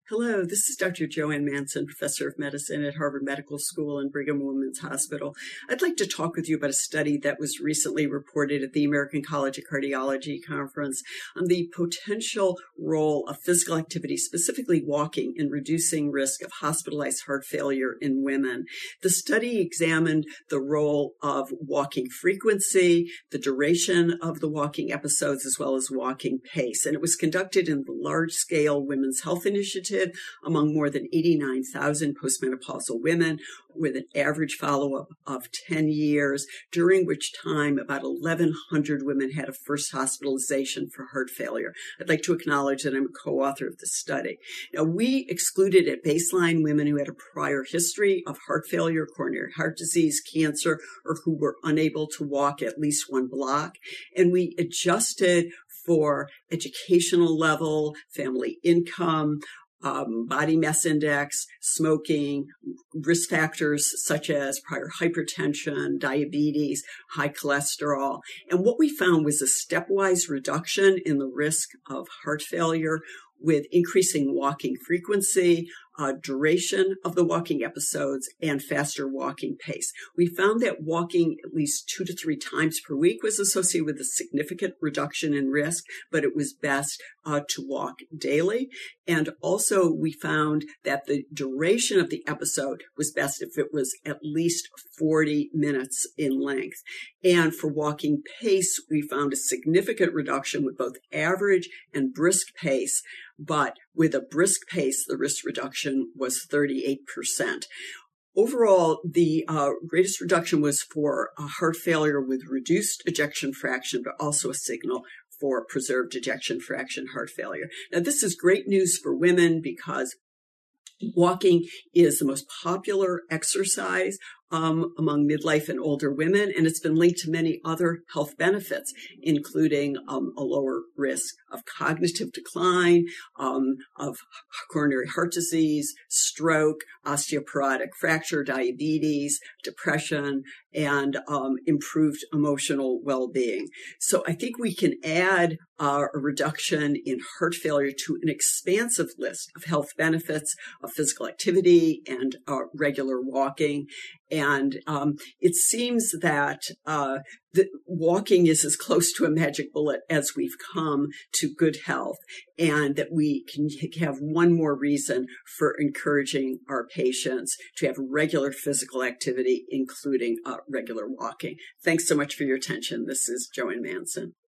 Hello, this is Dr. Joanne Manson, Professor of Medicine at Harvard Medical School and Brigham Women's Hospital. I'd like to talk with you about a study that was recently reported at the American College of Cardiology conference on the potential role of physical activity, specifically walking, in reducing risk of hospitalized heart failure in women. The study examined the role of walking frequency, the duration of the walking episodes, as well as walking pace. And it was conducted in the large-scale Women's Health Initiative among more than 89,000 postmenopausal women with an average follow-up of 10 years, during which time about 1,100 women had a first hospitalization for heart failure. I'd like to acknowledge that I'm a co-author of this study. Now, we excluded at baseline women who had a prior history of heart failure, coronary heart disease, cancer, or who were unable to walk at least one block, and we adjusted for educational level, family income, body mass index, smoking, risk factors such as prior hypertension, diabetes, high cholesterol. And what we found was a stepwise reduction in the risk of heart failure with increasing walking frequency, duration of the walking episodes, and faster walking pace. We found that walking at least 2 to 3 times per week was associated with a significant reduction in risk, but it was best to walk daily. And also we found that the duration of the episode was best if it was at least 40 minutes in length. And for walking pace, we found a significant reduction with both average and brisk pace, but with a brisk pace, the risk reduction was 38%. Overall, the greatest reduction was for heart failure with reduced ejection fraction, but also a signal for preserved ejection fraction heart failure. Now, this is great news for women because walking is the most popular exercise among midlife and older women, and it's been linked to many other health benefits, including a lower risk of cognitive decline, of coronary heart disease, stroke, osteoporotic fracture, diabetes, depression, and improved emotional well-being. So I think we can add a reduction in heart failure to an expansive list of health benefits of physical activity and regular walking. And it seems that walking is as close to a magic bullet as we've come to good health, and that we can have one more reason for encouraging our patients to have regular physical activity, including regular walking. Thanks so much for your attention. This is Joanne Manson.